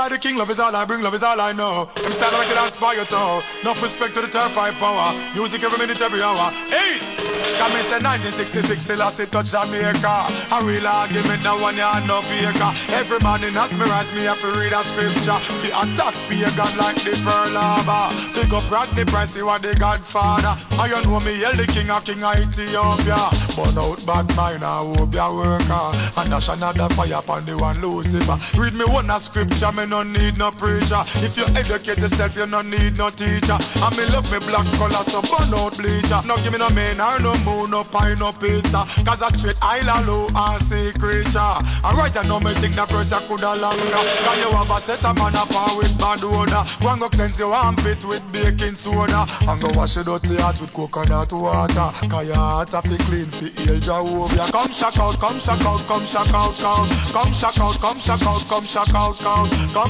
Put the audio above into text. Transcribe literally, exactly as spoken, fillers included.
The king, love is all I bring, love is all I know. I'm standing like it on fire toe. No respect to the turf five power. Music every minute, every hour. Hey! Come in say nineteen sixty-six, still I say touch Jamaica. A real argument, that one ya no faker. Every morning as me rise, me have to read a scripture. Fi attack pagan like the Pearl Harbor. Pick up Rodney Price, see what the Godfather. I you know me, yell the king of king of Ethiopia. Burn out bad mind, I hope ya worker. And dash another fire upon the one Lucifer. Read me one a scripture, me no need no preacher. If you educate yourself, you no need no teacher. And me love me black color, so burn out bleacher. No give me no man or no moon, no pie, no pizza. Cause a straight island low and sea creature. And right I know me think that person coulda longer. Can you have a set of man up with bad odor? One go cleanse your armpit with baking soda. And go wash your dirty heart with coconut water. Cause your heart have to clean for heal Jehovah. Come shock out, come shock out, come shock out, come. Come shock out, come shock out, come shock out, come.